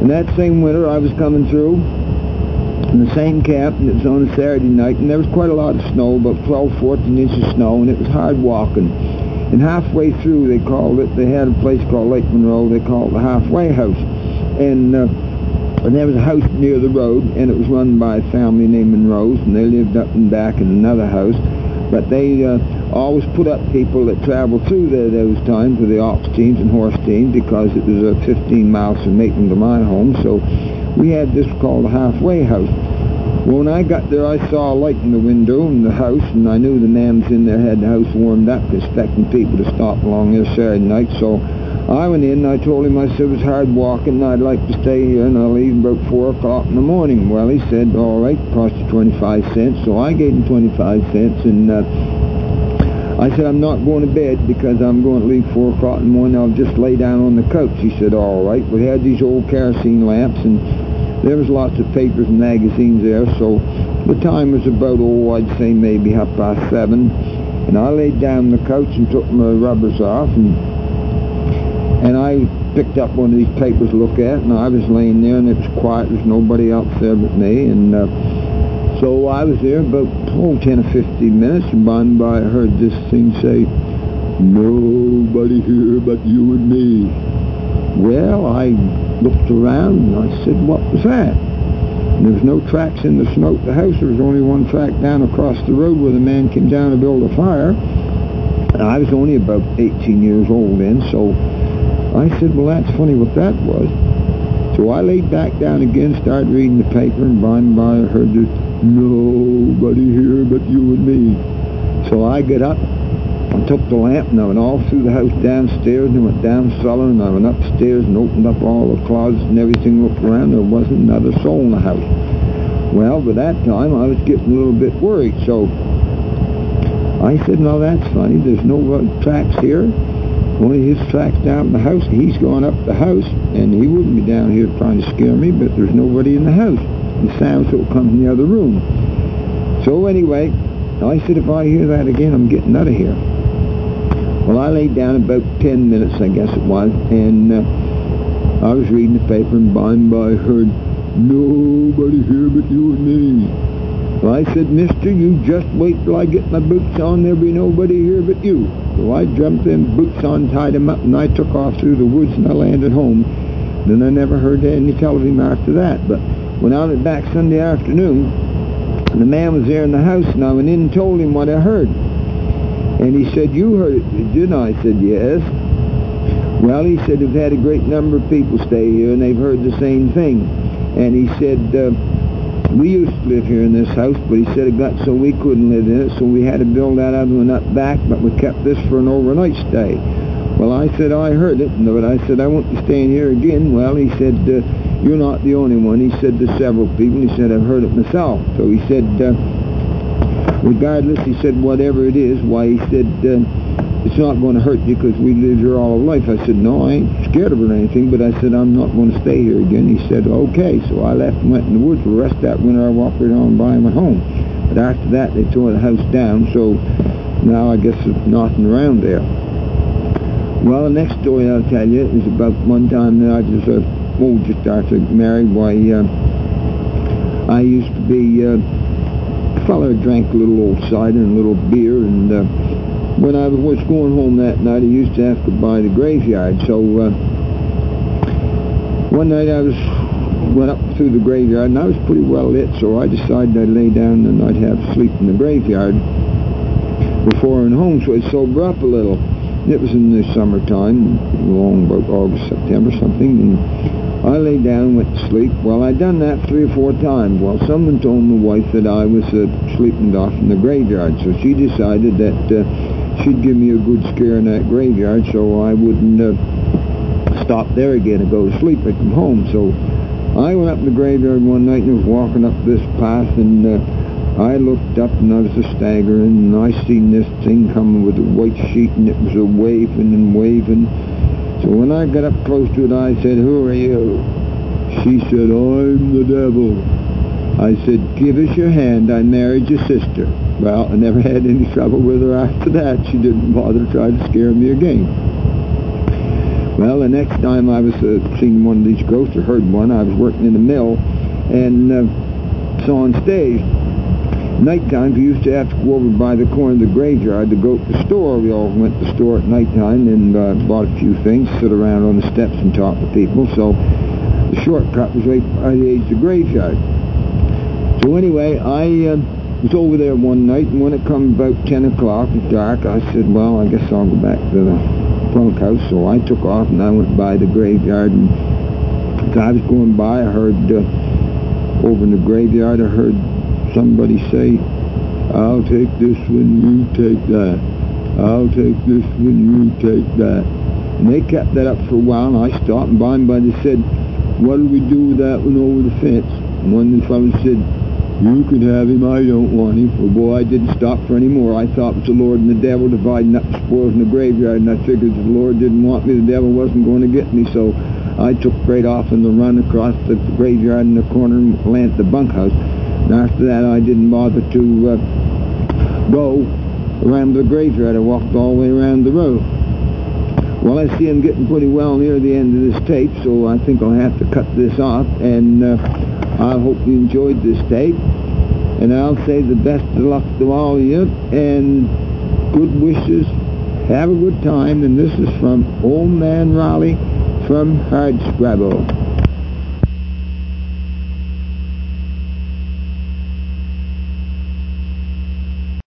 And that same winter, I was coming through in the same camp, and it was on a Saturday night, and there was quite a lot of snow, about 12, 14 inches of snow, and it was hard walking. And halfway through, they had a place called Lake Monroe, they called it the Halfway House. And there was a house near the road, and it was run by a family named Monroe's, and they lived up and back in another house. But they always put up people that traveled through there those times with the ox teams and horse teams, because it was 15 miles from Maitland to my home. So we had this called the Halfway House. Well, when I got there, I saw a light in the window in the house, and I knew the man was in there, had the house warmed up, expecting people to stop along there Saturday night. So I went in, and I told him, I said, it was hard walking, and I'd like to stay here, and I'll leave about 4 o'clock in the morning. Well, he said, all right, cost you 25 cents. So I gave him 25 cents, and I said, I'm not going to bed because I'm going to leave 4 o'clock in the morning. I'll just lay down on the couch. He said, all right. We had these old kerosene lamps, and there was lots of papers and magazines there. So the time was about, I'd say maybe 7:30. And I laid down on the couch and took my rubbers off, and I picked up one of these papers to look at, and I was laying there, and it was quiet. There's nobody else there but me. And so I was there about 10 or 15 minutes, and by and by I heard this thing say, nobody here but you and me. Well, I looked around, and I said, what was that? And there was no tracks in the snow at the house. There was only one track down across the road where the man came down to build a fire. And I was only about 18 years old then, so I said, well, that's funny what that was. So I laid back down again, started reading the paper, and by I heard this, nobody here but you and me. So I got up, I took the lamp, and I went all through the house downstairs, and I went down cellar, and I went upstairs and opened up all the closets and everything, looked around. There wasn't another soul in the house. Well, by that time, I was getting a little bit worried, so I said, no, that's funny. There's no tracks here. Only his tracks down in the house. He's gone up the house, and he wouldn't be down here trying to scare me, but there's nobody in the house. The sounds will come from the other room. So anyway, I said, if I hear that again, I'm getting out of here. Well, I laid down about 10 minutes, I guess it was, and I was reading the paper, and by I heard, nobody here but you and me. Well, I said, mister, you just wait till I get my boots on. There'll be nobody here but you. So I jumped them boots on, tied them up, and I took off through the woods, and I landed home. Then I never heard any tell of him after that. But when I went back Sunday afternoon, the man was there in the house, and I went in and told him what I heard. And he said, you heard it, didn't I? I said, yes. Well, he said, we've had a great number of people stay here, and they've heard the same thing. And he said, we used to live here in this house, but he said it got so we couldn't live in it, so we had to build that other one up back, but we kept this for an overnight stay. Well, I said, I heard it, but I said, I won't be staying here again. Well, he said, you're not the only one. He said, there's several people. He said, I've heard it myself. So he said, regardless, he said, whatever it is, why, he said, it's not going to hurt you because we lived here all of life. I said, no, I ain't scared of it or anything, but I said, I'm not going to stay here again. He said, okay. So I left and went in the woods. The rest of that winter, I walked right on by and went home. But after that, they tore the house down, so now I guess there's nothing around there. Well, the next story I'll tell you is about one time that I was, just after married, why, I used to be a fellow who drank a little old cider and a little beer, and when I was going home that night, I used to have to buy the graveyard. So one night I went up through the graveyard, and I was pretty well lit, so I decided I'd lay down and I'd have sleep in the graveyard before I went home, so I'd sober up a little. It was in the summertime, along about August, September, something, and I lay down and went to sleep. Well, I'd done that 3 or 4 times. Well, someone told my wife that I was sleeping off in the graveyard, so she decided that she'd give me a good scare in that graveyard so I wouldn't stop there again and go to sleep. I'd come home. So I went up in the graveyard one night and was walking up this path, and I looked up and I was a-staggering, and I seen this thing coming with a white sheet, and it was a-waving and waving. So when I got up close to it, I said, who are you? She said, I'm the devil. I said, give us your hand. I married your sister. Well, I never had any trouble with her after that. She didn't bother to try to scare me again. Well, the next time I was seeing one of these ghosts, or heard one, I was working in a mill and saw on stage. Nighttime, we used to have to go over by the corner of the graveyard to go to the store. We all went to the store at nighttime and bought a few things, sit around on the steps and talk to people. So the shortcut was right by the edge of the graveyard. So anyway, I was over there one night, and when it come about 10 o'clock, it was dark, I said, well, I guess I'll go back to the bunkhouse. So I took off and I went by the graveyard, and as I was going by, I heard over in the graveyard, I heard somebody say, I'll take this one, you take that. I'll take this one, you take that. And they kept that up for a while, and I stopped, and by and by they said, what do we do with that one over the fence? And one of the fellows said, you can have him, I don't want him. Well, boy, I didn't stop for any more. I thought it was the Lord and the devil dividing up the spoils in the graveyard, and I figured if the Lord didn't want me, the devil wasn't going to get me. So I took straight off on the run across the graveyard in the corner and landed at the bunkhouse. And after that, I didn't bother to go around the graveyard. I walked all the way around the road. Well, I see I'm getting pretty well near the end of this tape, so I think I'll have to cut this off. And I hope you enjoyed this tape. And I'll say the best of luck to all of you, and good wishes. Have a good time. And this is from Old Man Raleigh from Hardscrabble.